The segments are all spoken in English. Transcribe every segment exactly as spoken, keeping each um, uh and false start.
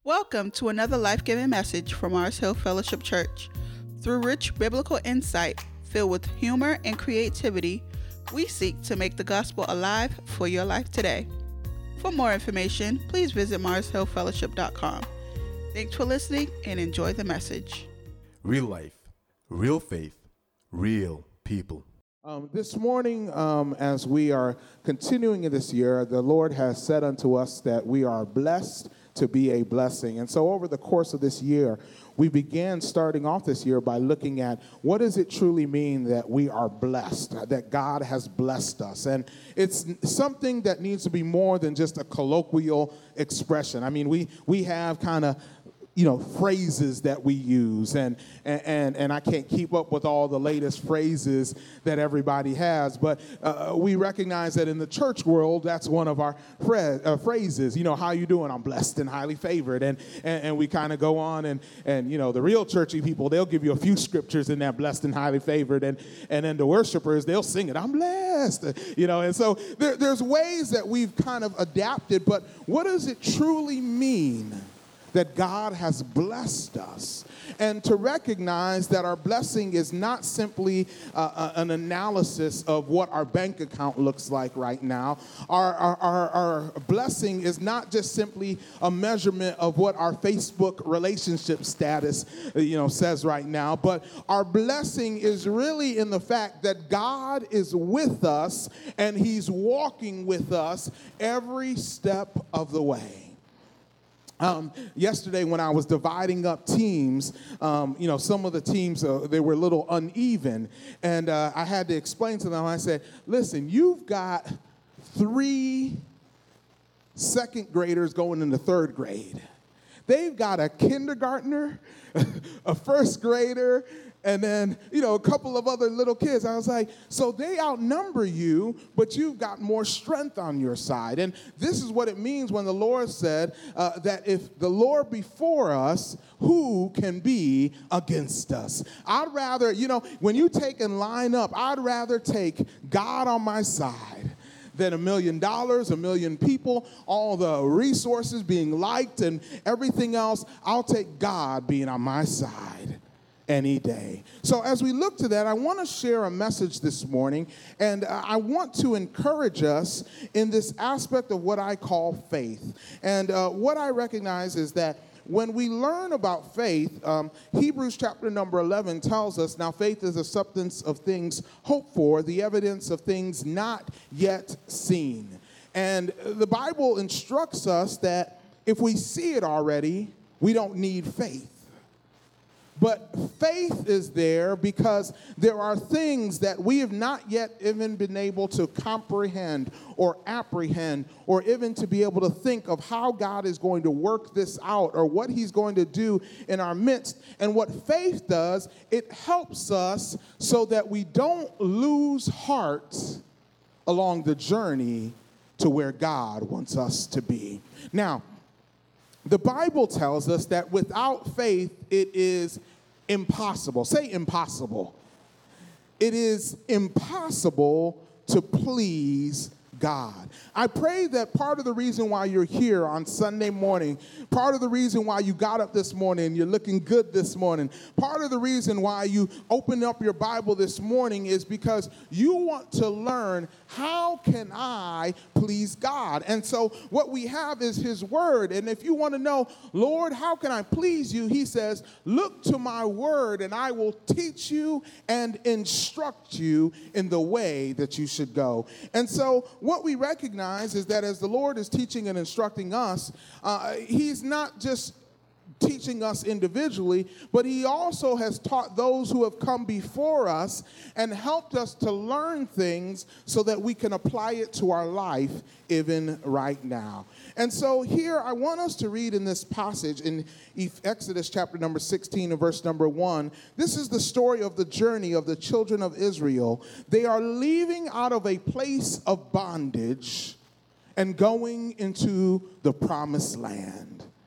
Welcome to another life-giving message from Mars Hill Fellowship Church. Through rich biblical insight filled with humor and creativity, we seek to make the gospel alive for your life today. For more information, please visit mars hill fellowship dot com. Thanks for listening and enjoy the message. Real life, real faith, real people. Um, this morning, um, as we are continuing in this year, the Lord has said unto us that we are blessed to be a blessing. And so over the course of this year, we began starting off this year by looking at what does it truly mean that we are blessed, that God has blessed us. And it's something that needs to be more than just a colloquial expression. I mean, we, we have kind of you know, phrases that we use, and, and and I can't keep up with all the latest phrases that everybody has, but uh, we recognize that in the church world, that's one of our phra- uh, phrases. You know, how you doing? I'm blessed and highly favored, and and, and we kind of go on, and and you know, the real churchy people, they'll give you a few scriptures in that blessed and highly favored, and and then the worshipers, they'll sing it, I'm blessed, you know, and so there, there's ways that we've kind of adapted, but what does it truly mean that God has blessed us? And to recognize that our blessing is not simply uh, an analysis of what our bank account looks like right now. Our, our, our, our blessing is not just simply a measurement of what our Facebook relationship status, you know, says right now, but our blessing is really in the fact that God is with us and he's walking with us every step of the way. Um, yesterday when I was dividing up teams, um, you know, some of the teams, uh, they were a little uneven. And uh, I had to explain to them, I said, listen, you've got three second graders going into third grade. They've got a kindergartner, a first grader, and then, you know, a couple of other little kids. I was like, so they outnumber you, but you've got more strength on your side. And this is what it means when the Lord said uh, that if the Lord be for us, who can be against us? I'd rather, you know, when you take and line up, I'd rather take God on my side than a million dollars, a million people, all the resources being liked and everything else. I'll take God being on my side any day. So as we look to that, I want to share a message this morning, and uh, I want to encourage us in this aspect of what I call faith. And uh, what I recognize is that when we learn about faith, um, Hebrews chapter number eleven tells us, now faith is the substance of things hoped for, the evidence of things not yet seen. And the Bible instructs us that if we see it already, we don't need faith. But faith is there because there are things that we have not yet even been able to comprehend or apprehend or even to be able to think of how God is going to work this out or what he's going to do in our midst. And what faith does, it helps us so that we don't lose heart along the journey to where God wants us to be. Now, the Bible tells us that without faith, it is impossible. Say impossible. It is impossible to please God. I pray that part of the reason why you're here on Sunday morning, part of the reason why you got up this morning and you're looking good this morning, part of the reason why you opened up your Bible this morning is because you want to learn how can I please God. And so what we have is his word. And if you want to know, Lord, how can I please you? He says, look to my word and I will teach you and instruct you in the way that you should go. And so what we recognize is that as the Lord is teaching and instructing us, uh, he's not just teaching us individually, but he also has taught those who have come before us and helped us to learn things so that we can apply it to our life even right now. And so here I want us to read in this passage in Exodus chapter number sixteen and verse number one. This is the story of the journey of the children of Israel. They are leaving out of a place of bondage and going into the promised land.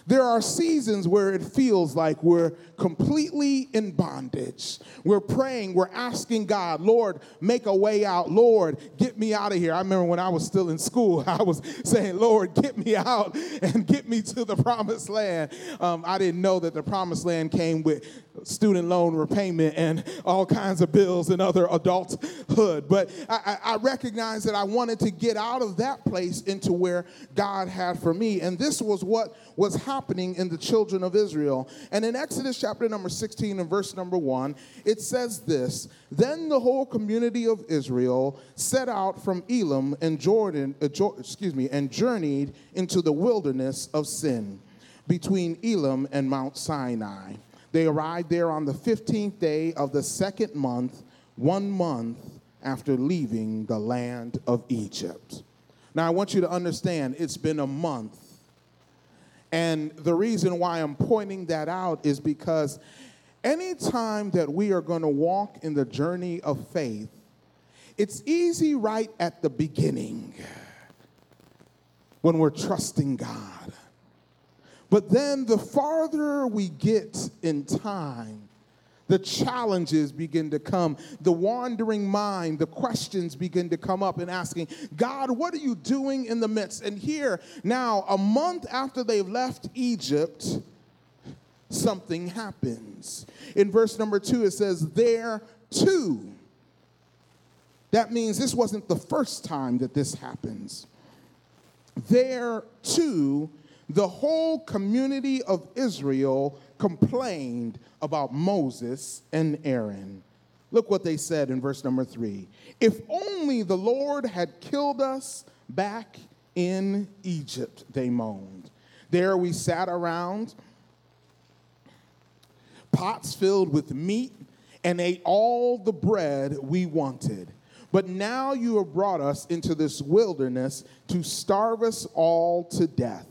There are seasons where it feels like we're completely in bondage. We're praying, we're asking God, Lord, make a way out. Lord, get me out of here. I remember when I was still in school, I was saying, Lord, get me out and get me to the promised land. Um, I didn't know that the promised land came with student loan repayment and all kinds of bills and other adulthood. But I, I recognize that I wanted to get out of that place into where God had for me. And this was what was happening in the children of Israel. And in Exodus chapter number sixteen and verse number one, it says this: Then the whole community of Israel set out from Elim and Jordan, uh, jo- excuse me, and journeyed into the wilderness of Sin between Elim and Mount Sinai. They arrived there on the fifteenth day of the second month, one month after leaving the land of Egypt. Now, I want you to understand, it's been a month. And the reason why I'm pointing that out is because anytime that we are going to walk in the journey of faith, it's easy right at the beginning when we're trusting God. But then the farther we get in time, the challenges begin to come, the wandering mind, the questions begin to come up and asking, God, what are you doing in the midst? And here, now, a month after they've left Egypt, something happens. In verse number two, it says, there too. That means this wasn't the first time that this happens. There too, the whole community of Israel complained about Moses and Aaron. Look what they said in verse number three. If only the Lord had killed us back in Egypt, they moaned. There we sat around, pots filled with meat, and ate all the bread we wanted. But now you have brought us into this wilderness to starve us all to death.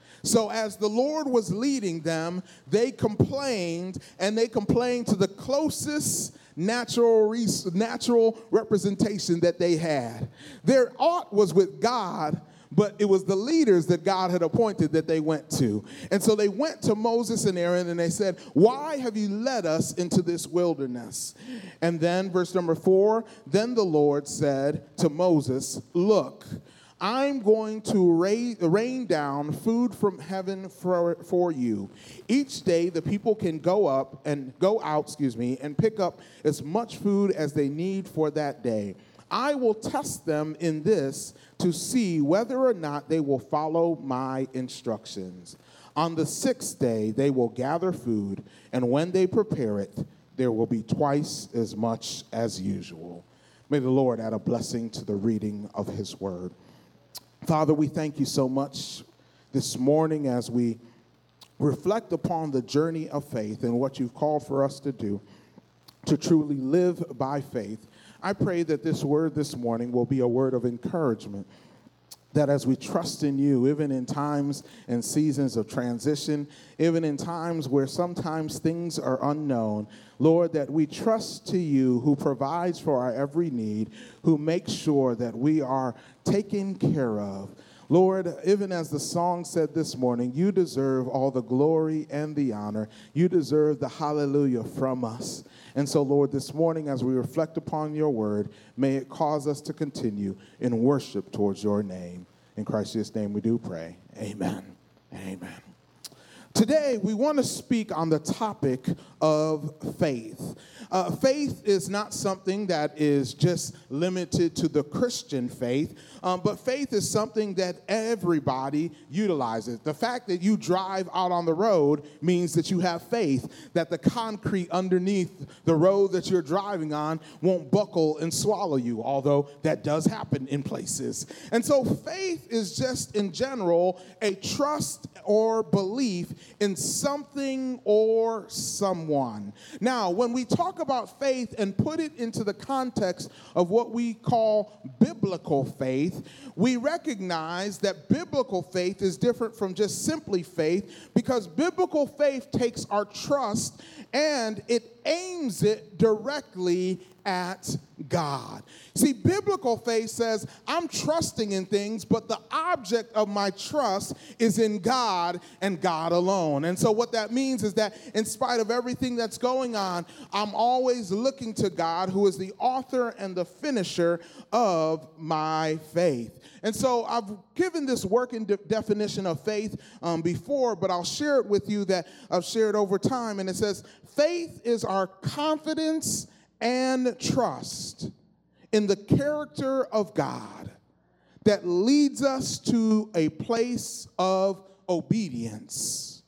So as the Lord was leading them, they complained, and they complained to the closest natural, natural representation that they had. Their ought was with God, but it was the leaders that God had appointed that they went to. And so they went to Moses and Aaron, and they said, why have you led us into this wilderness? And then, verse number four, then the Lord said to Moses, look, I'm going to rain, rain down food from heaven for, for you. Each day the people can go up and go out, excuse me, and pick up as much food as they need for that day. I will test them in this to see whether or not they will follow my instructions. On the sixth day they will gather food, and when they prepare it, there will be twice as much as usual. May the Lord add a blessing to the reading of his word. Father, we thank you so much this morning as we reflect upon the journey of faith and what you've called for us to do, to truly live by faith. I pray that this word this morning will be a word of encouragement, that as we trust in you, even in times and seasons of transition, even in times where sometimes things are unknown, Lord, that we trust to you who provides for our every need, who makes sure that we are taken care of. Lord, even as the song said this morning, you deserve all the glory and the honor. You deserve the hallelujah from us. And so, Lord, this morning as we reflect upon your word, may it cause us to continue in worship towards your name. In Christ's name we do pray. Amen. Amen. Today, we want to speak on the topic of faith. Uh, faith is not something that is just limited to the Christian faith, um, but faith is something that everybody utilizes. The fact that you drive out on the road means that you have faith, that the concrete underneath the road that you're driving on won't buckle and swallow you, although that does happen in places. And so faith is just, in general, a trust or belief in something or someone. Now, when we talk about faith and put it into the context of what we call biblical faith, we recognize that biblical faith is different from just simply faith, because biblical faith takes our trust and it aims it directly at God. See, biblical faith says, I'm trusting in things, but the object of my trust is in God and God alone. And so what that means is that in spite of everything that's going on, I'm always looking to God, who is the author and the finisher of my faith. And so I've given this working de- definition of faith um, before, but I'll share it with you that I've shared over time. And it says, faith is our confidence and trust in the character of God that leads us to a place of obedience,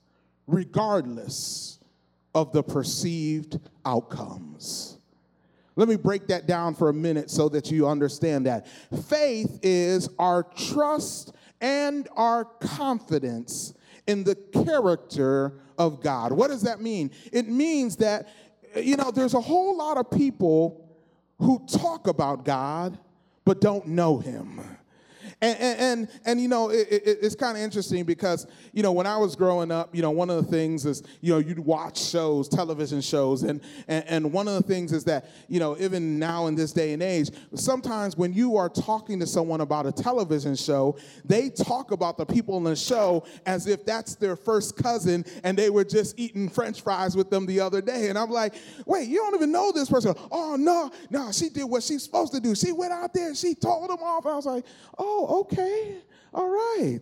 regardless of the perceived outcomes. Let me break that down for a minute so that you understand that. Faith is our trust and our confidence in the character of God. What does that mean? It means that, you know, there's a whole lot of people who talk about God but don't know him. And, and, and, and you know, it, it, it's kind of interesting because, you know, when I was growing up, you know, one of the things is, you know, you'd watch shows, television shows, and, and, and one of the things is that, you know, even now in this day and age, sometimes when you are talking to someone about a television show, they talk about the people in the show as if that's their first cousin and they were just eating French fries with them the other day. And I'm like, wait, you don't even know this person. Oh, no, no, she did what she's supposed to do. She went out there and she told them off. I was like, oh, okay, all right.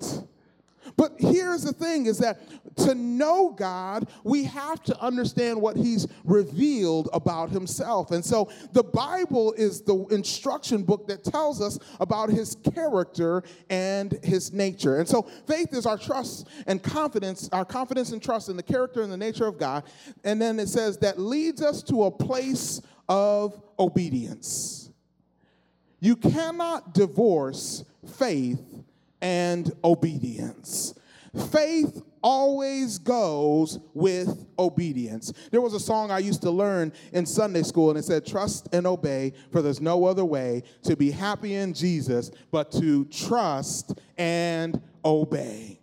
But here's the thing is that to know God, we have to understand what he's revealed about himself. And so the Bible is the instruction book that tells us about his character and his nature. And so faith is our trust and confidence, our confidence and trust in the character and the nature of God. And then it says that leads us to a place of obedience. You cannot divorce faith and obedience. Faith always goes with obedience. There was a song I used to learn in Sunday school, and it said, trust and obey, for there's no other way to be happy in Jesus but to trust and obey.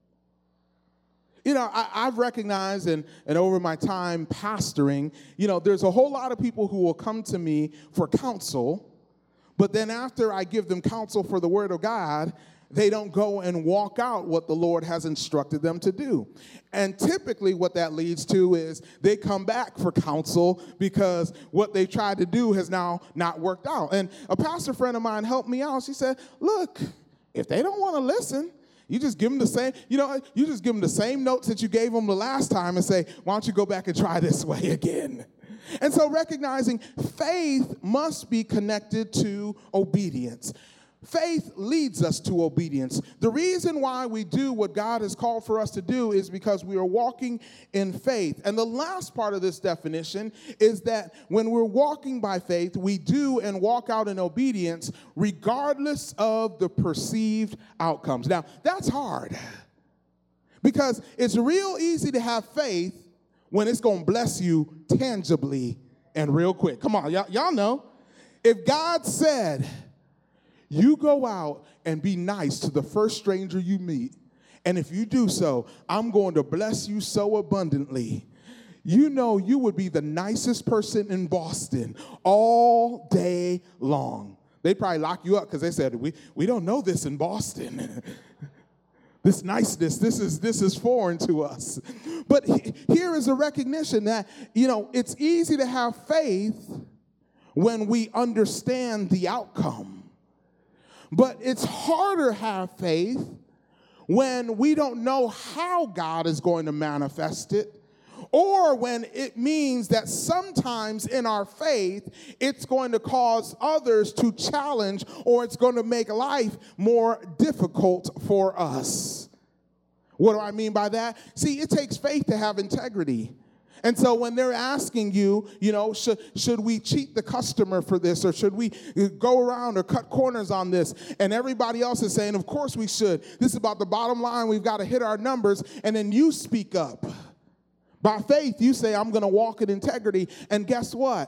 You know, I, I've recognized, and, and over my time pastoring, you know, there's a whole lot of people who will come to me for counsel, but then after I give them counsel for the word of God, they don't go and walk out what the Lord has instructed them to do. And typically what that leads to is they come back for counsel because what they tried to do has now not worked out. And a pastor friend of mine helped me out. She said, look, if they don't want to listen, you just give them the same, you know, you just give them the same notes that you gave them the last time and say, why don't you go back and try this way again? And so recognizing faith must be connected to obedience. Faith leads us to obedience. The reason why we do what God has called for us to do is because we are walking in faith. And the last part of this definition is that when we're walking by faith, we do and walk out in obedience regardless of the perceived outcomes. Now, that's hard because it's real easy to have faith when it's going to bless you tangibly and real quick. Come on, y'all, y'all know. If God said, you go out and be nice to the first stranger you meet, and if you do so, I'm going to bless you so abundantly, you know you would be the nicest person in Boston all day long. They'd probably lock you up because they said, we, we don't know this in Boston. This niceness, this is this is foreign to us. But he, here is a recognition that, you know, it's easy to have faith when we understand the outcome. But it's harder to have faith when we don't know how God is going to manifest it, or when it means that sometimes in our faith, it's going to cause others to challenge, or it's going to make life more difficult for us. What do I mean by that? See, it takes faith to have integrity. And so when they're asking you, you know, should, should we cheat the customer for this, or should we go around or cut corners on this? And everybody else is saying, of course we should. This is about the bottom line. We've got to hit our numbers. And then you speak up. By faith, you say, I'm going to walk in integrity. And guess what?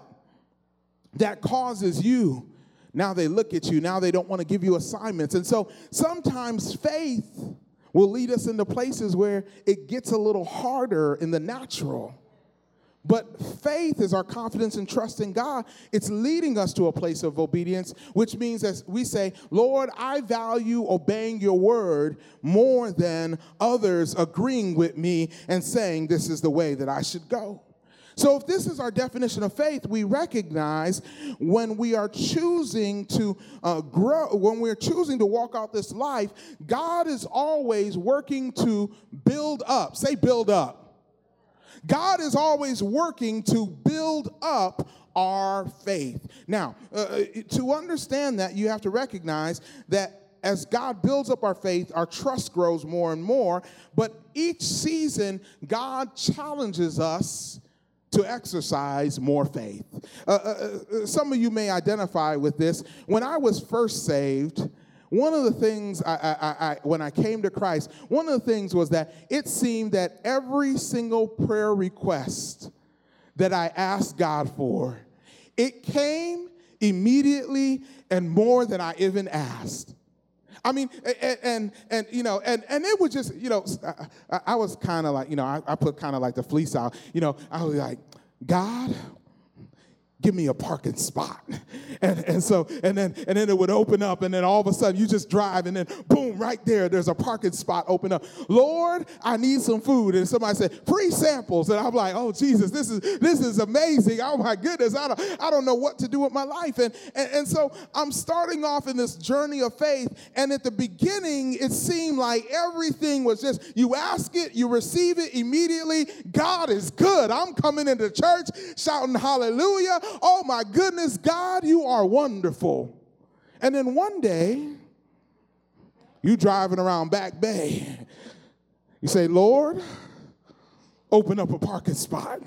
That causes you. Now they look at you. Now they don't want to give you assignments. And so sometimes faith will lead us into places where it gets a little harder in the natural. But faith is our confidence and trust in God. It's leading us to a place of obedience, which means as we say, Lord, I value obeying your word more than others agreeing with me and saying this is the way that I should go. So if this is our definition of faith, we recognize when we are choosing to uh, grow, when we're choosing to walk out this life, God is always working to build up. Say build up. God is always working to build up our faith. Now, uh, to understand that, you have to recognize that as God builds up our faith, our trust grows more and more. But each season, God challenges us to exercise more faith. Uh, uh, some of you may identify with this. When I was first saved, one of the things, I, I, I, when I came to Christ, one of the things was that it seemed that every single prayer request that I asked God for, it came immediately and more than I even asked. I mean, and, and, and you know, and, and it was just, you know, I, I was kind of like, you know, I, I put kind of like the fleece out. You know, I was like, God, give me a parking spot. And, and so, and then, and then it would open up, and then all of a sudden you just drive, and then boom, right there, there's a parking spot open up. Lord, I need some food. And somebody said, free samples. And I'm like, oh, Jesus, this is this is amazing. Oh, my goodness, I don't, I don't know what to do with my life. And, and, and so I'm starting off in this journey of faith, and at the beginning, it seemed like everything was just, you ask it, you receive it immediately. God is good. I'm coming into church shouting hallelujah. Oh, my goodness, God, you are wonderful. And then one day, you driving around Back Bay. You say, Lord, open up a parking spot.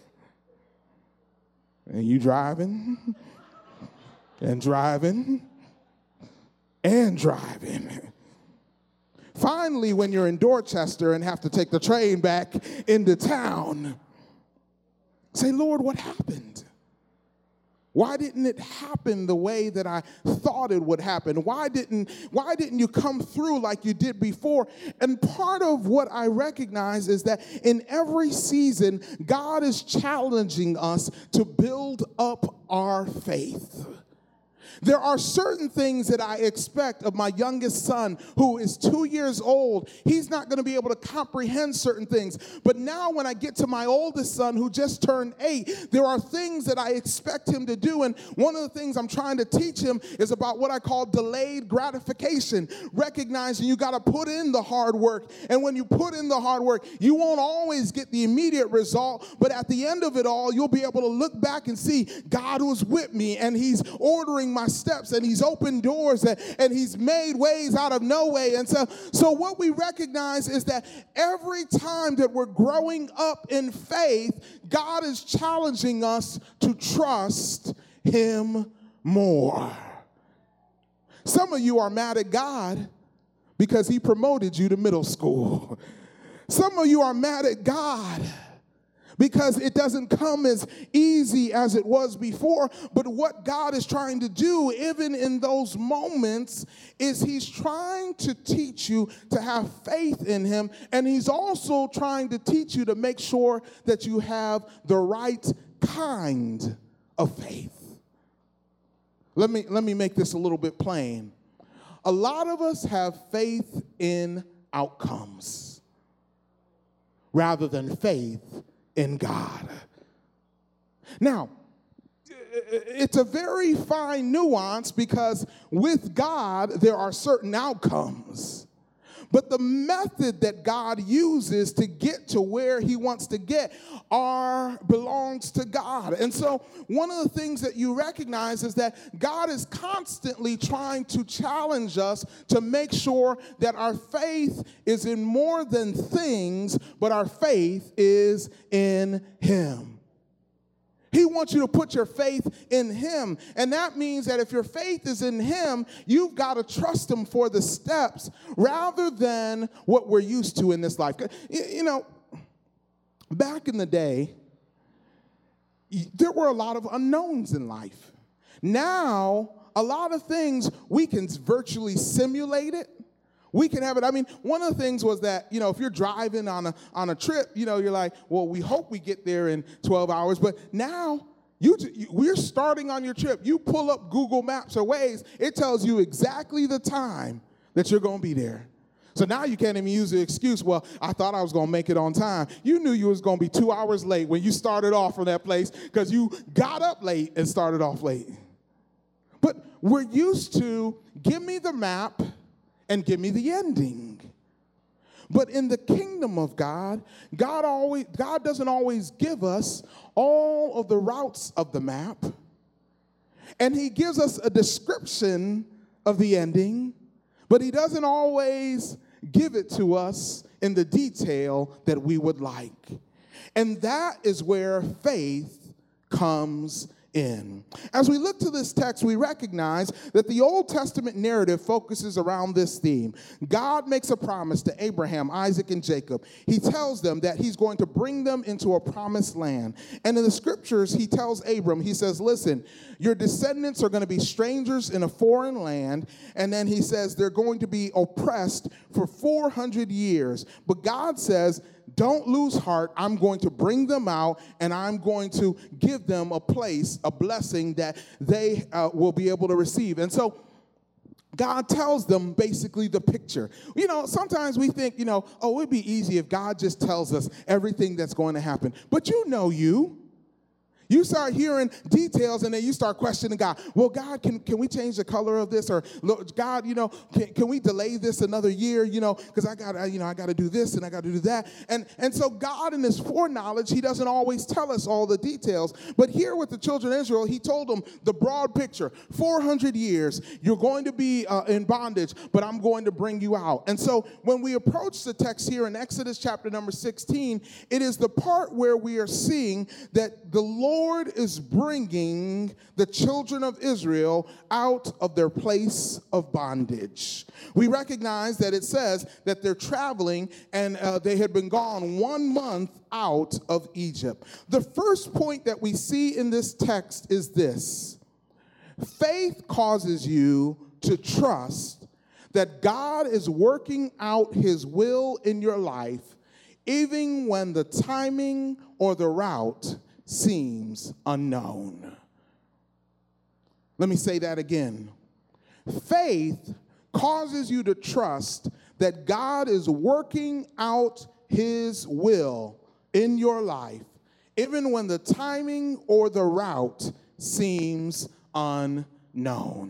And you driving and driving and driving. Finally, when you're in Dorchester and have to take the train back into town, say, Lord, what happened? Why didn't it happen the way that I thought it would happen? Why didn't, why didn't you come through like you did before? And part of what I recognize is that in every season, God is challenging us to build up our faith. There are certain things that I expect of my youngest son who is two years old. He's not going to be able to comprehend certain things. But now when I get to my oldest son who just turned eight, there are things that I expect him to do. And one of the things I'm trying to teach him is about what I call delayed gratification, recognizing you got to put in the hard work. And when you put in the hard work, you won't always get the immediate result. But at the end of it all, you'll be able to look back and see God was with me, and he's ordering my steps, and he's opened doors, and, and he's made ways out of no way. And so, so what we recognize is that every time that we're growing up in faith, God is challenging us to trust him more. Some of you are mad at God because he promoted you to middle school. Some of you are mad at God because it doesn't come as easy as it was before. But what God is trying to do, even in those moments, is he's trying to teach you to have faith in him. And he's also trying to teach you to make sure that you have the right kind of faith. Let me, let me make this a little bit plain. A lot of us have faith in outcomes rather than faith in God. Now, it's a very fine nuance because with God, there are certain outcomes. But the method that God uses to get to where he wants to get are belongs to God. And so one of the things that you recognize is that God is constantly trying to challenge us to make sure that our faith is in more than things, but our faith is in him. He wants you to put your faith in him. And that means that if your faith is in him, you've got to trust him for the steps rather than what we're used to in this life. You know, back in the day, there were a lot of unknowns in life. Now, a lot of things, we can virtually simulate it. we can have it. I mean, one of the things was that, you know, if you're driving on a on a trip, you know, you're like, well, we hope we get there in twelve hours. But now you, you we're starting on your trip. You pull up Google Maps or Waze, it tells you exactly the time that you're going to be there. So now you can't even use the excuse, well, I thought I was going to make it on time. You knew you was going to be two hours late when you started off from that place because you got up late and started off late. But we're used to give me the map and give me the ending. But in the kingdom of God, God always God doesn't always give us all of the routes of the map. And he gives us a description of the ending, but he doesn't always give it to us in the detail that we would like. And that is where faith comes in. As we look to this text, we recognize that the Old Testament narrative focuses around this theme. God makes a promise to Abraham, Isaac, and Jacob. He tells them that he's going to bring them into a promised land. And in the scriptures, he tells Abram, he says, listen, your descendants are going to be strangers in a foreign land. And then he says they're going to be oppressed for four hundred years. But God says, don't lose heart. I'm going to bring them out, and I'm going to give them a place, a blessing that they uh, will be able to receive. And so God tells them basically the picture. You know, sometimes we think, you know, oh, it'd be easy if God just tells us everything that's going to happen. But you know you. You start hearing details, and then you start questioning God. Well, God, can, can we change the color of this? Or, look, God, you know, can, can we delay this another year? You know, because I got, you know, I got to do this and I got to do that. And and so God, in his foreknowledge, he doesn't always tell us all the details. But here with the children of Israel, he told them the broad picture. four hundred years, you're going to be uh, in bondage, but I'm going to bring you out. And so when we approach the text here in Exodus chapter number sixteen, it is the part where we are seeing that the Lord Lord is bringing the children of Israel out of their place of bondage. We recognize that it says that they're traveling and uh, they had been gone one month out of Egypt. The first point that we see in this text is this: faith causes you to trust that God is working out his will in your life, even when the timing or the route seems unknown. Let me say that again. Faith causes you to trust that God is working out his will in your life, even when the timing or the route seems unknown.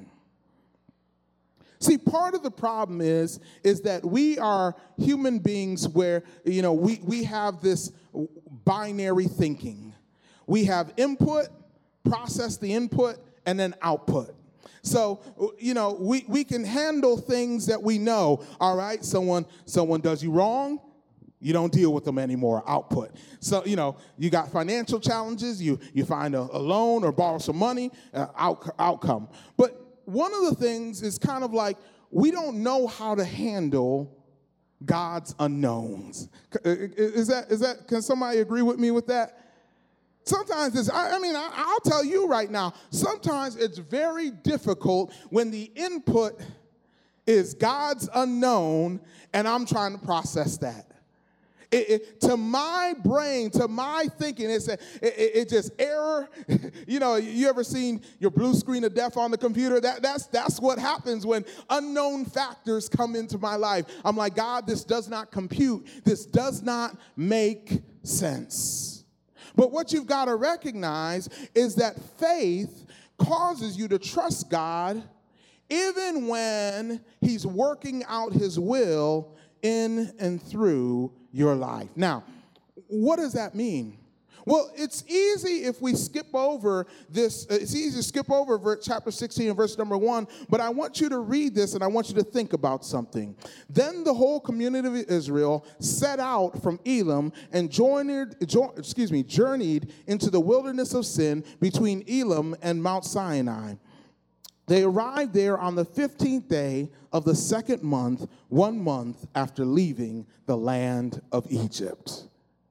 See, part of the problem is, is that we are human beings where, you know, we, we have this binary thinking. We have input, process the input, and then output. So, you know, we, we can handle things that we know. All right, someone someone does you wrong, you don't deal with them anymore, output. So, you know, you got financial challenges, you, you find a, a loan or borrow some money, uh, out, outcome. But one of the things is kind of like we don't know how to handle God's unknowns. Is that, is that, can somebody agree with me with that? Sometimes it's, I, I mean, I, I'll tell you right now, sometimes it's very difficult when the input is God's unknown and I'm trying to process that. It, it, to my brain, to my thinking, it's a, it, it, it just error. You know, you ever seen your blue screen of death on the computer? That, that's, that's what happens when unknown factors come into my life. I'm like, God, this does not compute. This does not make sense. But what you've got to recognize is that faith causes you to trust God even when he's working out his will in and through your life. Now, what does that mean? Well, it's easy if we skip over this. It's easy to skip over verse, chapter sixteen and verse number one, but I want you to read this and I want you to think about something. Then the whole community of Israel set out from Elim and journeyed, jo- excuse me, journeyed into the wilderness of Sin between Elim and Mount Sinai. They arrived there on the fifteenth day of the second month, one month after leaving the land of Egypt.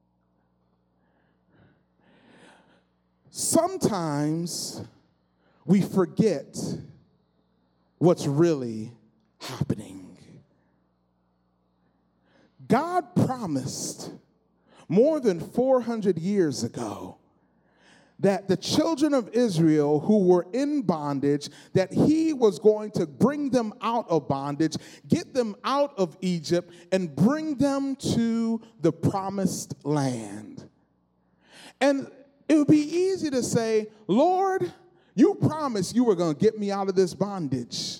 Sometimes we forget what's really happening. God promised more than four hundred years ago that the children of Israel who were in bondage, that he was going to bring them out of bondage, get them out of Egypt, and bring them to the promised land. And it would be easy to say, Lord, you promised you were going to get me out of this bondage.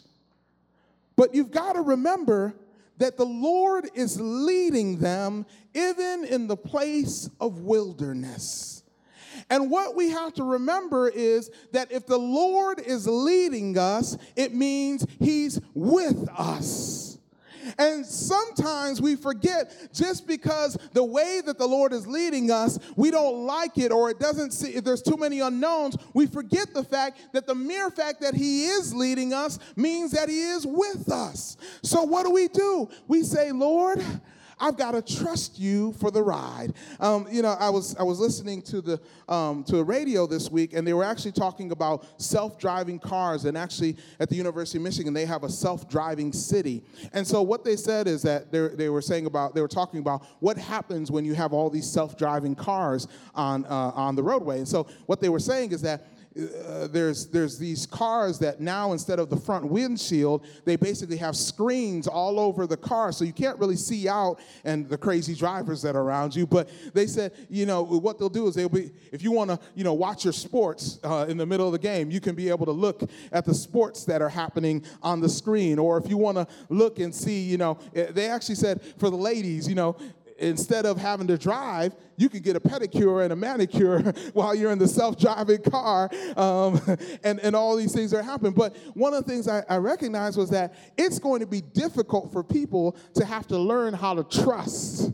But you've got to remember that the Lord is leading them even in the place of wilderness. And what we have to remember is that if the Lord is leading us, it means he's with us. And sometimes we forget, just because the way that the Lord is leading us, we don't like it, or it doesn't see, if there's too many unknowns, we forget the fact that the mere fact that he is leading us means that he is with us. So what do we do? We say, Lord, I've got to trust you for the ride. Um, you know, I was I was listening to the um, to a radio this week, and they were actually talking about self-driving cars. And actually, at the University of Michigan, they have a self-driving city. And so what they said is that they they were saying about they were talking about what happens when you have all these self-driving cars on uh, on the roadway. And so what they were saying is that Uh, there's there's these cars that now, instead of the front windshield, they basically have screens all over the car, so you can't really see out and the crazy drivers that are around you. But they said, you know, what they'll do is they'll be, if you want to, you know, watch your sports uh, in the middle of the game, you can be able to look at the sports that are happening on the screen. Or if you want to look and see, you know, they actually said for the ladies, you know, instead of having to drive, you can get a pedicure and a manicure while you're in the self-driving car, um, and, and all these things are happening. But one of the things I, I recognized was that it's going to be difficult for people to have to learn how to trust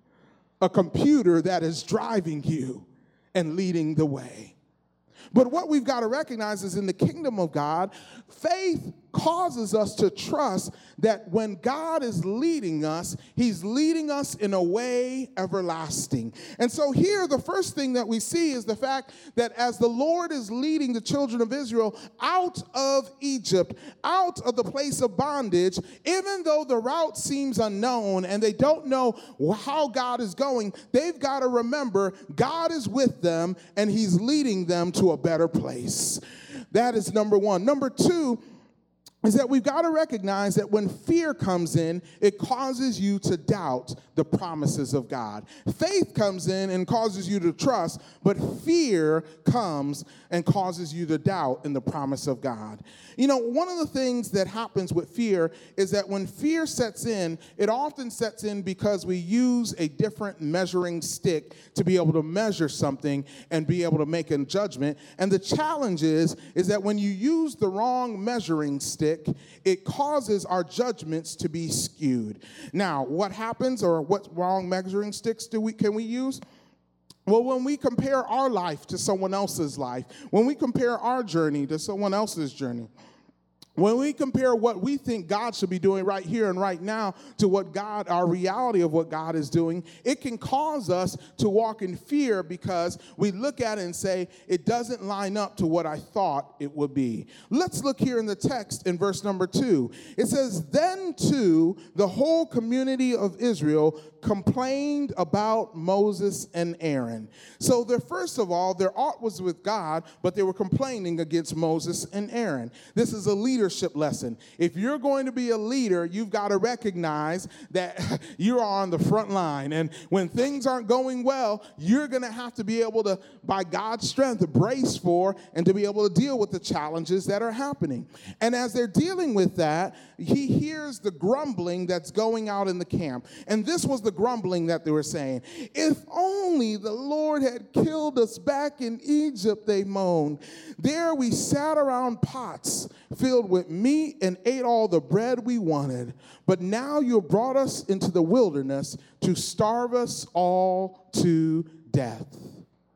a computer that is driving you and leading the way. But what we've got to recognize is in the kingdom of God, faith causes us to trust that when God is leading us, he's leading us in a way everlasting. And so here, the first thing that we see is the fact that as the Lord is leading the children of Israel out of Egypt, out of the place of bondage, even though the route seems unknown and they don't know how God is going, they've got to remember God is with them and he's leading them to a better place. That is number one. Number two is that we've got to recognize that when fear comes in, it causes you to doubt the promises of God. Faith comes in and causes you to trust, but fear comes and causes you to doubt in the promise of God. You know, one of the things that happens with fear is that when fear sets in, it often sets in because we use a different measuring stick to be able to measure something and be able to make a judgment. And the challenge is, is that when you use the wrong measuring stick, it causes our judgments to be skewed. Now, what happens, or what wrong measuring sticks do we can we use? Well, when we compare our life to someone else's life, when we compare our journey to someone else's journey, when we compare what we think God should be doing right here and right now to what God, our reality of what God is doing, it can cause us to walk in fear because we look at it and say, it doesn't line up to what I thought it would be. Let's look here in the text in verse number two. It says, then too, the whole community of Israel complained about Moses and Aaron. So there, first of all, their art was with God, but they were complaining against Moses and Aaron. This is a leadership lesson. If you're going to be a leader, you've got to recognize that you're on the front line. And when things aren't going well, you're going to have to be able to, by God's strength, brace for and to be able to deal with the challenges that are happening. And as they're dealing with that, he hears the grumbling that's going out in the camp. And this was the grumbling that they were saying. If only the Lord had killed us back in Egypt, they moaned. There we sat around pots filled with meat and ate all the bread we wanted. But now you have brought us into the wilderness to starve us all to death.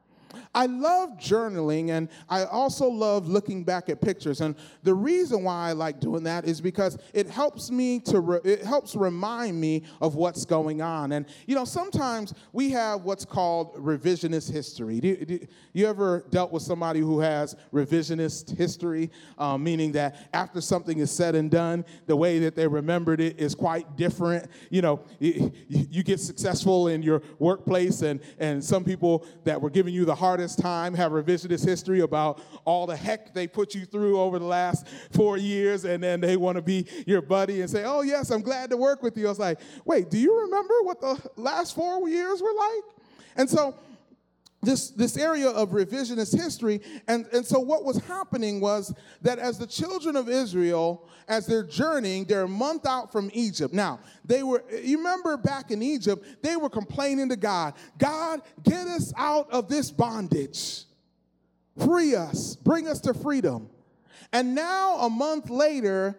I love journaling, and I also love looking back at pictures. And the reason why I like doing that is because it helps me to, re- it helps remind me of what's going on. And, you know, sometimes we have what's called revisionist history. Do, do, you ever dealt with somebody who has revisionist history, um, meaning that after something is said and done, the way that they remembered it is quite different? You know, you, you get successful in your workplace, and, and some people that were giving you the hardest time have revisionist history about all the heck they put you through over the last four years, and then they want to be your buddy and say, oh, yes, I'm glad to work with you. I was like, wait, do you remember what the last four years were like? And so this, this area of revisionist history, and, and so what was happening was that as the children of Israel, as they're journeying, they're a month out from Egypt. Now, they were, you remember back in Egypt, they were complaining to God, God, get us out of this bondage. Free us, bring us to freedom. And now, a month later,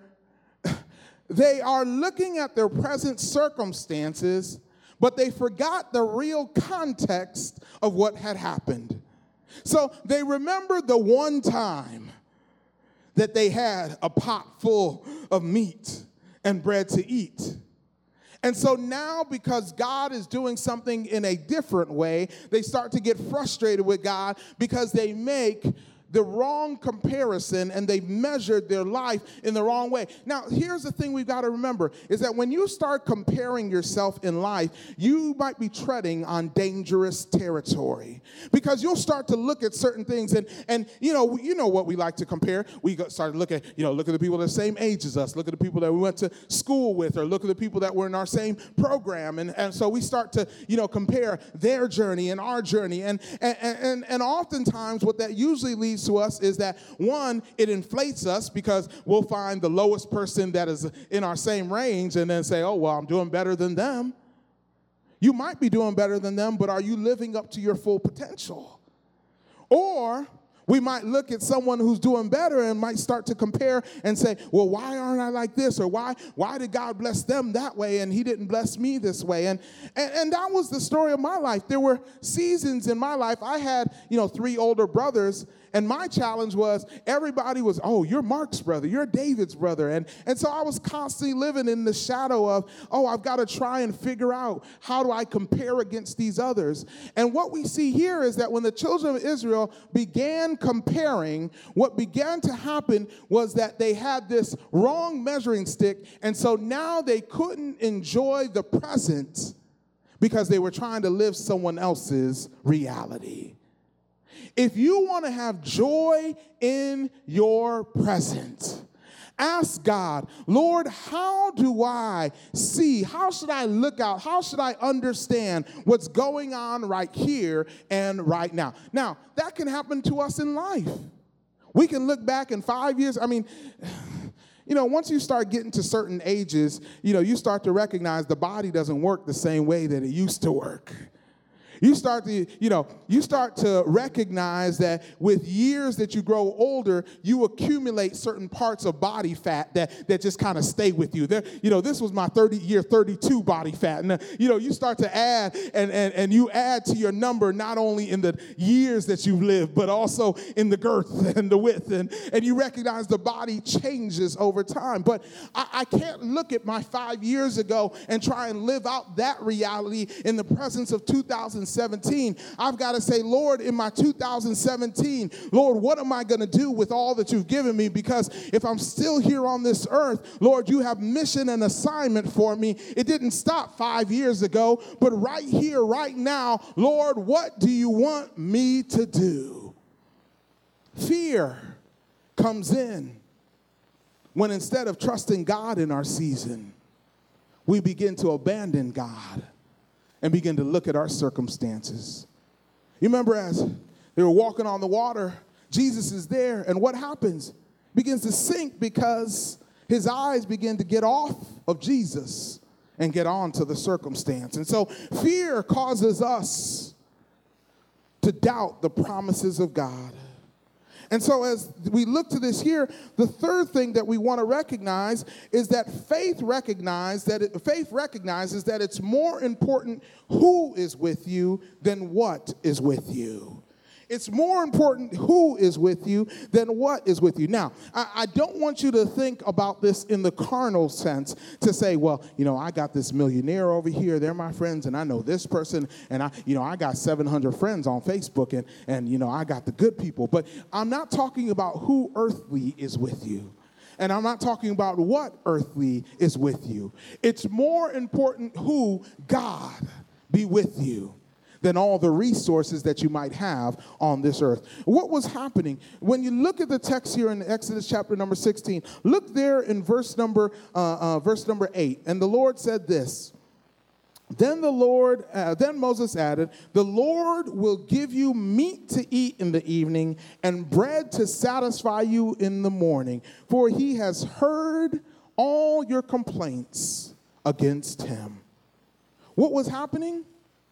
they are looking at their present circumstances, but they forgot the real context of what had happened. So they remembered the one time that they had a pot full of meat and bread to eat. And so now, because God is doing something in a different way, they start to get frustrated with God because they make the wrong comparison and they measured their life in the wrong way. Now, here's the thing we've got to remember is that when you start comparing yourself in life, you might be treading on dangerous territory because you'll start to look at certain things and, and you know, you know what we like to compare. We start to look at, you know, look at the people that are the same age as us, look at the people that we went to school with, or look at the people that were in our same program. And, and so we start to, you know, compare their journey and our journey. And, and, and, and oftentimes what that usually leads to us is that, one, it inflates us because we'll find the lowest person that is in our same range and then say, oh, well, I'm doing better than them. You might be doing better than them, but are you living up to your full potential? Or we might look at someone who's doing better and might start to compare and say, well, why aren't I like this? Or why why did God bless them that way and he didn't bless me this way? And, and, and that was the story of my life. There were seasons in my life. I had, you know, three older brothers. And my challenge was everybody was, oh, you're Mark's brother, you're David's brother. And, and so I was constantly living in the shadow of, oh, I've got to try and figure out how do I compare against these others. And what we see here is that when the children of Israel began comparing, what began to happen was that they had this wrong measuring stick. And so now they couldn't enjoy the present because they were trying to live someone else's reality. If you want to have joy in your present, ask God, Lord, how do I see? How should I look out? How should I understand what's going on right here and right now? Now, that can happen to us in life. We can look back in five years. I mean, you know, once you start getting to certain ages, you know, you start to recognize the body doesn't work the same way that it used to work. You start to, you know, you start to recognize that with years that you grow older, you accumulate certain parts of body fat that, that just kind of stay with you. There, you know, this was my thirty year thirty-two body fat. And, uh, you know, you start to add and, and, and you add to your number not only in the years that you've lived, but also in the girth and the width. And, and you recognize the body changes over time. But I, I can't look at my five years ago and try and live out that reality in the presence of two thousand seventeen. I've got to say, Lord, in my two thousand seventeen, Lord, what am I going to do with all that you've given me? Because if I'm still here on this earth, Lord, you have mission and assignment for me. It didn't stop five years ago, but right here, right now, Lord, what do you want me to do? Fear comes in when instead of trusting God in our season, we begin to abandon God and begin to look at our circumstances. You remember as they were walking on the water, Jesus is there, and what happens? Begins to sink because his eyes begin to get off of Jesus and get on to the circumstance. And so fear causes us to doubt the promises of God. And so as we look to this here, the third thing that we want to recognize is that faith recognize that it, faith recognizes that it's more important who is with you than what is with you. It's more important who is with you than what is with you. Now, I, I don't want you to think about this in the carnal sense to say, well, you know, I got this millionaire over here. They're my friends, and I know this person, and I, you know, I got seven hundred friends on Facebook, and, and, you know, I got the good people. But I'm not talking about who earthly is with you. And I'm not talking about what earthly is with you. It's more important who God be with you than all the resources that you might have on this earth. What was happening? When you look at the text here in Exodus chapter number sixteen, look there in verse number, uh, uh, verse number eight. And the Lord said this, Then the Lord, uh, then Moses added, the Lord will give you meat to eat in the evening and bread to satisfy you in the morning, for he has heard all your complaints against him. What was happening?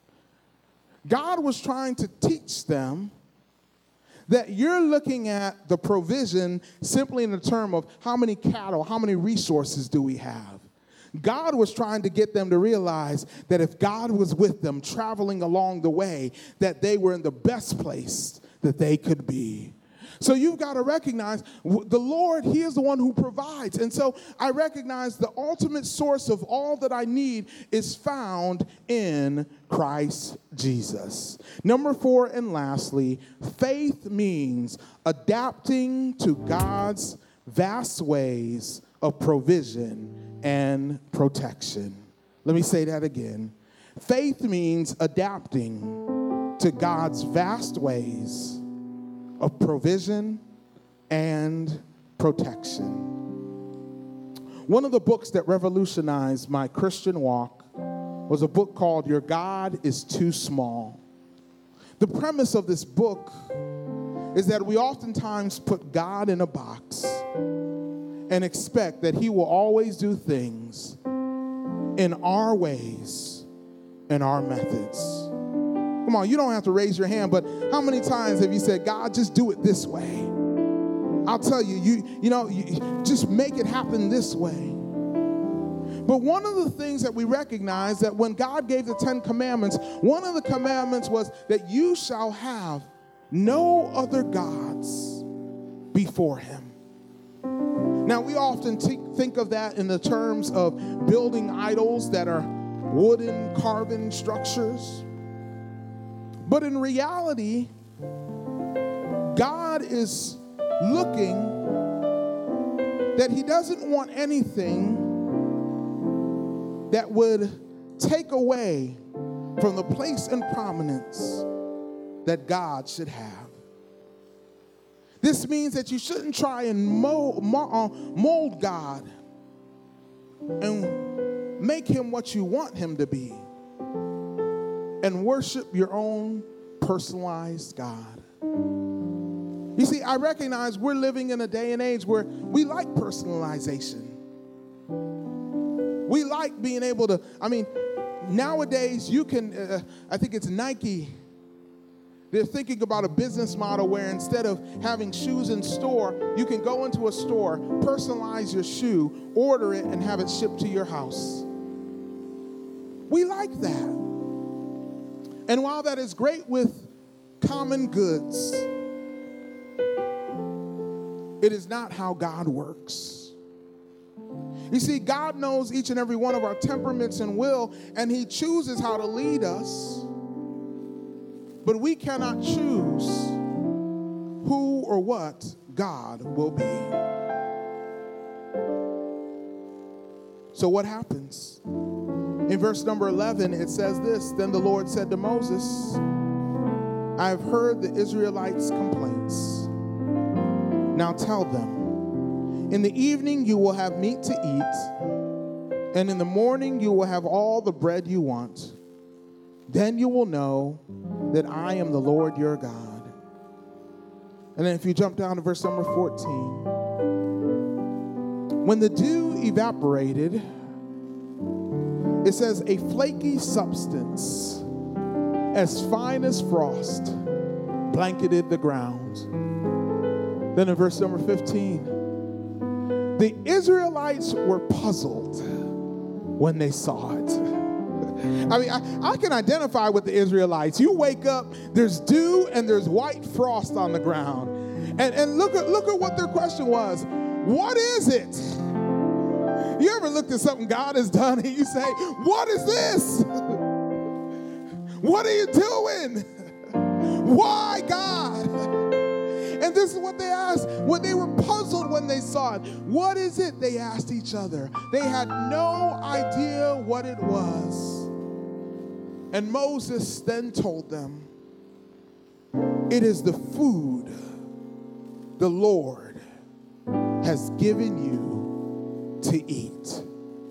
God was trying to teach them that you're looking at the provision simply in the term of how many cattle, how many resources do we have. God was trying to get them to realize that if God was with them traveling along the way, that they were in the best place that they could be. So you've got to recognize the Lord, he is the one who provides. And so I recognize the ultimate source of all that I need is found in Christ Jesus. Number four, and lastly, faith means adapting to God's vast ways of provision and protection. Let me say that again. Faith means adapting to God's vast ways of provision and protection. One of the books that revolutionized my Christian walk was a book called Your God is Too Small. The premise of this book is that we oftentimes put God in a box and expect that he will always do things in our ways and our methods. Come on, you don't have to raise your hand, but how many times have you said, God, just do it this way? I'll tell you, you, you know, you, just make it happen this way. But one of the things that we recognize that when God gave the Ten Commandments, one of the commandments was that you shall have no other gods before him. Now, we often t- think of that in the terms of building idols that are wooden, carven structures. But in reality, God is looking that he doesn't want anything that would take away from the place and prominence that God should have. This means that you shouldn't try and mold, mold God and make him what you want him to be and worship your own personalized God. You see, I recognize we're living in a day and age where we like personalization. We like being able to, I mean, nowadays you can, uh, I think it's Nike, they're thinking about a business model where instead of having shoes in store, you can go into a store, personalize your shoe, order it, and have it shipped to your house. We like that. And while that is great with common goods, it is not how God works. You see, God knows each and every one of our temperaments and will, and he chooses how to lead us. But we cannot choose who or what God will be. So what happens? In verse number eleven, it says this, Then the Lord said to Moses, I have heard the Israelites' complaints. Now tell them, in the evening you will have meat to eat, and in the morning you will have all the bread you want. Then you will know that I am the Lord your God. And then if you jump down to verse number fourteen, when the dew evaporated, it says a flaky substance as fine as frost blanketed the ground. Then in verse number fifteen, the Israelites were puzzled when they saw it. I mean, I, I can identify with the Israelites. You wake up, there's dew and there's white frost on the ground. And, and look at look at what their question was. What is it? You ever looked at something God has done and you say, what is this? What are you doing? Why, God? And this is what they asked when they were puzzled when they saw it. What is it? They asked each other. They had no idea what it was. And Moses then told them, it is the food the Lord has given you to eat.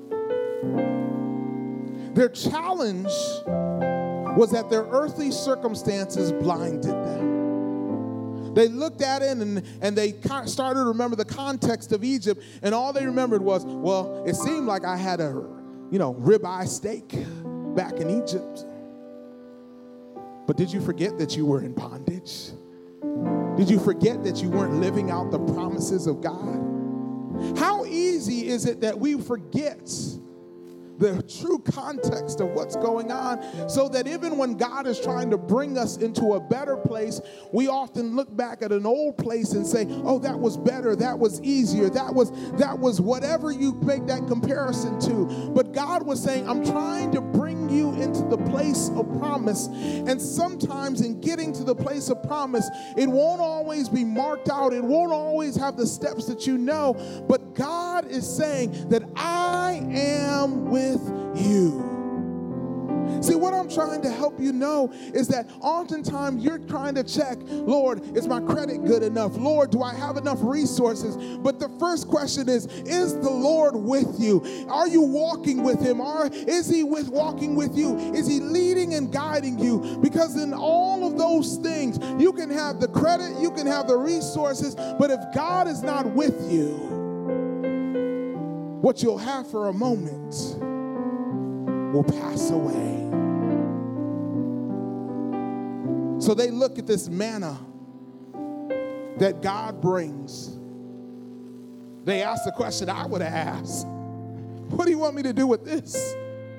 Their challenge was that their earthly circumstances blinded them. They looked at it and, and they started to remember the context of Egypt, and all they remembered was, well, it seemed like I had a, you know, ribeye steak back in Egypt. But did you forget that you were in bondage? Did you forget that you weren't living out the promises of God? How easy is it that we forget the true context of what's going on, so that even when God is trying to bring us into a better place, we often look back at an old place and say, oh, that was better, that was easier, that was that was whatever you make that comparison to. But God was saying, I'm trying to bring you into the place of promise. And sometimes in getting to the place of promise, it won't always be marked out, it won't always have the steps that you know, but God is saying that I am with you. See, what I'm trying to help you know is that oftentimes you're trying to check, Lord, is my credit good enough? Lord, do I have enough resources? But the first question is, is the Lord with you? Are you walking with him? Or is he with walking with you? Is he leading and guiding you? Because in all of those things, you can have the credit, you can have the resources, but if God is not with you, what you'll have for a moment will pass away. So they look at this manna that God brings. They ask the question I would have asked. What do you want me to do with this?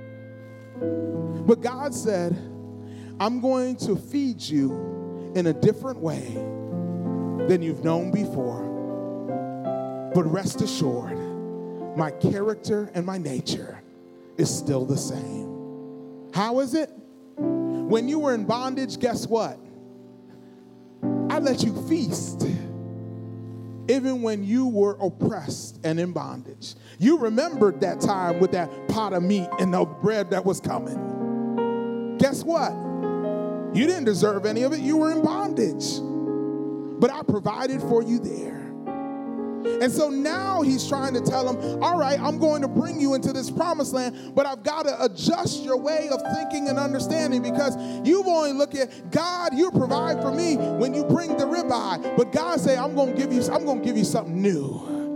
But God said, I'm going to feed you in a different way than you've known before. But rest assured, my character and my nature is still the same. How is it? When you were in bondage, guess what? I let you feast even when you were oppressed and in bondage. You remembered that time with that pot of meat and the bread that was coming. Guess what? You didn't deserve any of it. You were in bondage. But I provided for you there. And so now he's trying to tell them, all right, I'm going to bring you into this promised land, but I've got to adjust your way of thinking and understanding, because you've only looked at, God, you provide for me when you bring the ribeye. But God say, I'm going to give you, I'm going to give you something new.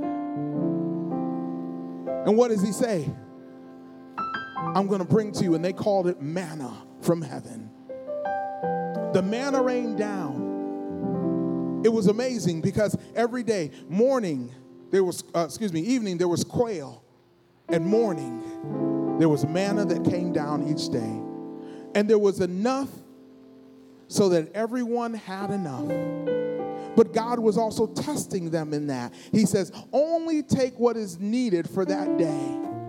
And what does he say? I'm going to bring to you, and they called it manna from heaven. The manna rained down. It was amazing because every day, morning, there was, uh, excuse me, evening, there was quail. And morning, there was manna that came down each day. And there was enough so that everyone had enough. But God was also testing them in that. He says, only take what is needed for that day.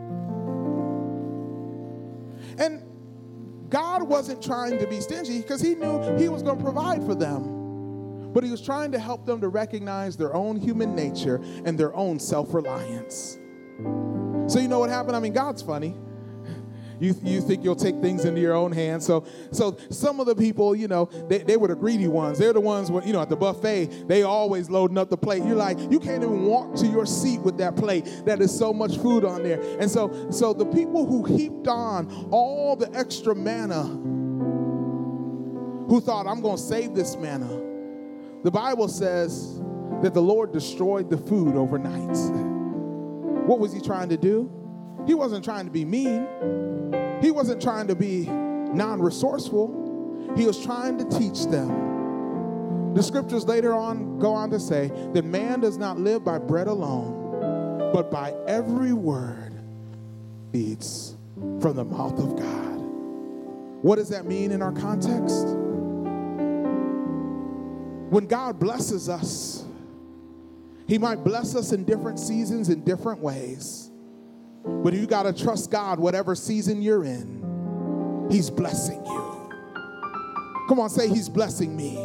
And God wasn't trying to be stingy because he knew he was going to provide for them. But he was trying to help them to recognize their own human nature and their own self-reliance. So you know what happened? I mean, God's funny. You, you think you'll take things into your own hands. So so some of the people, you know, they, they were the greedy ones. They're the ones, where, you know, at the buffet, they always loading up the plate. You're like, you can't even walk to your seat with that plate. That is so much food on there. And so, so the people who heaped on all the extra manna, who thought, I'm going to save this manna, the Bible says that the Lord destroyed the food overnight. What was he trying to do? He wasn't trying to be mean. He wasn't trying to be non-resourceful. He was trying to teach them. The scriptures later on go on to say that man does not live by bread alone, but by every word feeds from the mouth of God. What does that mean in our context? When God blesses us, he might bless us in different seasons in different ways. But you got to trust God, whatever season you're in, he's blessing you. Come on, say, he's blessing me.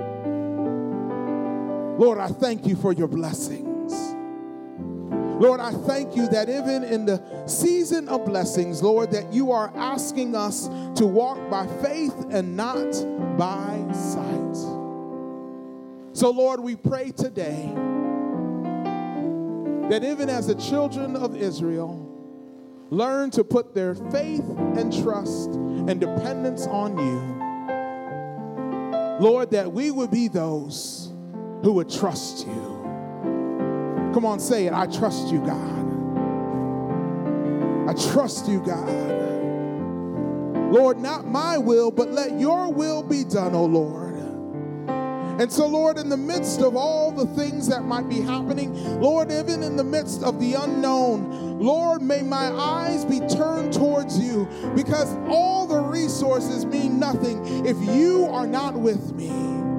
Lord, I thank you for your blessings. Lord, I thank you that even in the season of blessings, Lord, that you are asking us to walk by faith and not by sight. So, Lord, we pray today that even as the children of Israel learn to put their faith and trust and dependence on you, Lord, that we would be those who would trust you. Come on, say it. I trust you, God. I trust you, God. Lord, not my will, but let your will be done, O Lord. And so, Lord, in the midst of all the things that might be happening, Lord, even in the midst of the unknown, Lord, may my eyes be turned towards you, because all the resources mean nothing if you are not with me.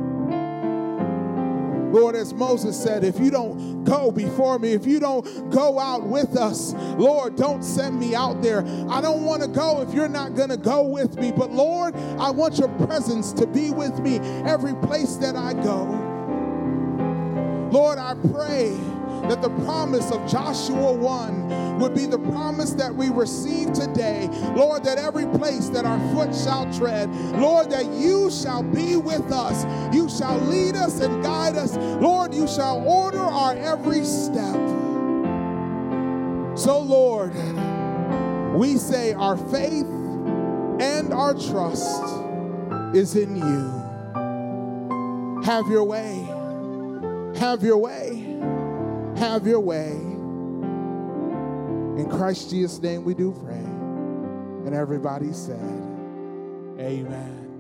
Lord, as Moses said, if you don't go before me, if you don't go out with us, Lord, don't send me out there. I don't want to go if you're not going to go with me. But Lord, I want your presence to be with me every place that I go. Lord, I pray that the promise of Joshua one would be the promise that we receive today. Lord, that every place that our foot shall tread, Lord, that you shall be with us. You shall lead us and guide us. Lord, you shall order our every step. So, Lord, we say our faith and our trust is in you. Have your way. Have your way. Have your way. In Christ Jesus' name we do pray. And everybody said, amen.